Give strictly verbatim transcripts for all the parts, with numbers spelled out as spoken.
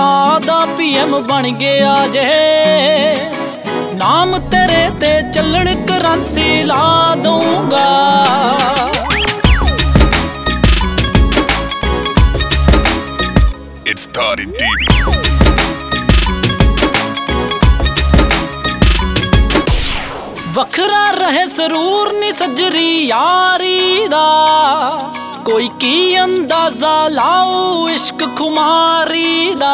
ਦਾ PM ਬਣ ਗਿਆ ਜੇ। ਨਾਮ ਤੇਰੇ ਤੇ ਚੱਲਣ ਕਰੰਸੀ ਲਾ ਦੂੰਗਾ। It's Todd and D B. ਵੱਖਰਾ ਰਹੇ ਜ਼ਰੂਰ ਨੀ ਸੱਜਰੀ ਯਾਰੀ ਦਾ, ਕੋਈ ਕੀ ਅੰਦਾਜ਼ਾ ਲਾਊ ਇਸ਼ਕ ਖੁਮਾਰੀ ਦਾ।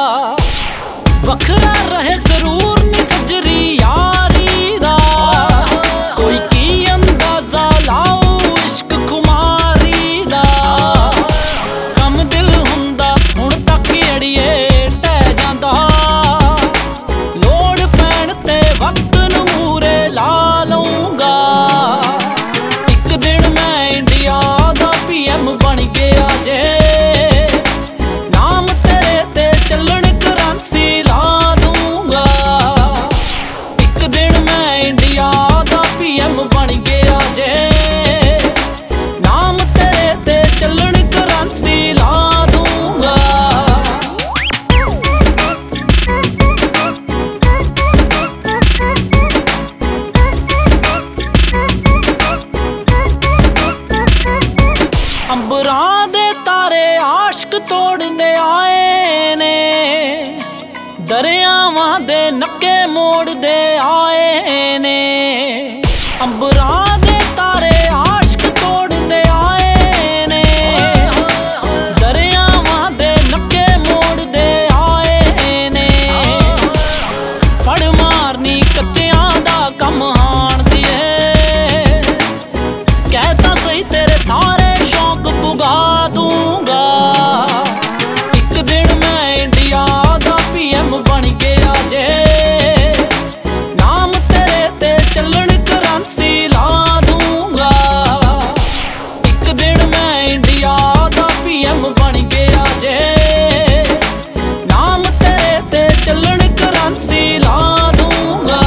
ਵੱਖਰਾ ਰਹੇ ਜ਼ਰੂਰ ਨੀ ਸੱਜਰੀ ਯਾਰੀ ਦਾ, ਕੋਈ ਕੀ ਅੰਦਾਜ਼ਾ ਲਾਊ ਇਸ਼ਕ ਖੁਮਾਰੀ ਦਾ। ਕੰਮ ਦਿਲ ਹੁੰਦਾ ਹੁਣ ਤੱਕ ਅੜੀਏ ਟਹਿ ਜਾਂਦਾ, ਲੋੜ ਪੈਣ ਤੇ ਵਕਤ ਨੂੰ ਮੂਰੇ ਲਾ ਲਊਂਗਾ। ਇੱਕ ਦਿਨ ਮੈਂ ਇੰਡੀਆ ਦਾ ਪੀਐਮ ਬਣ ਗਿਆ ਜੇ। ਨਾਮ ਤੇਰੇ ਤੇ ਚੱਲਣ ਕਰੰਸੀ ਲਾ ਦੂੰਗਾ। ਇੱਕ ਦਿਨ ਮੈਂ ਇੰਡੀਆ ਦਾ ਪੀਐਮ ਬਣ ਗਿਆ ਜੇ। ਨਾਮ ਤੇਰੇ ਤੇ ਚੱਲਣ ਕਰੰਸੀ ਲਾ ਦੂੰਗਾ। ਅੰਬਰਾਂ ਦੇ ਤਾਰੇ ਆਸ਼ਕ ਤੋੜਦੇ ਆਏ ਨੇ, ਦਰਿਆਵਾਂ ਦੇ ਨੱਕੇ ਮੋੜਦੇ ਆਏ ਨੇ। ਅੰਬਰਾਂ ਦੇ ਤਾਰੇ ਆਸ਼ਕ ਤੋੜਦੇ ਆਏ ਨੇ, ਦਰਿਆਵਾਂ ਦੇ ਨੱਕੇ ਮੋੜਦੇ ਆਏ ਨੇ। ਫੜ ਮਾਰਨੀ ਕੱਚਿਆਂ ਦਾ ਕੰਮ ਹਾਣਦੀ ਏ, ਕਹਿ ਤਾਂ ਸਹੀ ਤੇਰੇ ਸਾਰੇ ਸ਼ੌਕ ਪੁਗਾ ਦੂੰਗਾ। ਇੱਕ ਦਿਨ ਮੈਂ ਇੰਡੀਆ ਦਾ ਪੀਐਮ ਬਣ ਗਿਆ ਜੇ। ਨਾਮ ਤੇਰੇ ਤੇ ਚੱਲਣ ਕਰੰਸੀ ਲਾ ਦੂੰਗਾ। ਇੱਕ ਦਿਨ ਮੈਂ ਇੰਡੀਆ ਦਾ ਪੀਐਮ ਬਣ ਗਿਆ ਜੇ। ਨਾਮ ਤੇਰੇ ਤੇ ਚੱਲਣ ਕਰੰਸੀ ਲਾ ਦੂੰਗਾ।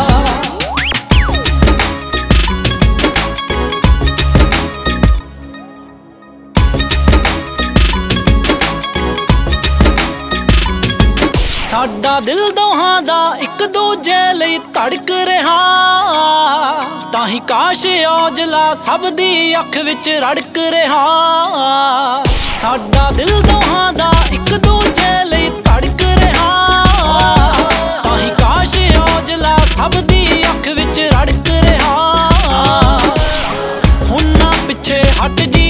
ਸਾਡਾ ਦਿਲ ਦੋਹਾਂ ਦਾ ਇੱਕ ਦੂਜੇ ਲਈ ਧੜਕ ਰਿਹਾ, ਤਾਂ ਹੀ ਕਾਸ਼ ਔਜਲਾ ਸਭ ਦੀ ਅੱਖ ਵਿੱਚ ਰੜਕ ਰਿਹਾ। ਸਾਡਾ ਦਿਲ ਦੋਹਾਂ ਦਾ ਇੱਕ ਦੂਜੇ ਲਈ ਧੜਕ ਰਿਹਾ, ਤਾਂ ਹੀ ਕਾਸ਼ ਔਜਲਾ ਸਭ ਦੀ ਅੱਖ ਵਿੱਚ ਰੜਕ ਰਿਹਾ। ਹੁਣ ਨਾ ਪਿੱਛੇ ਹਟ ਜੀ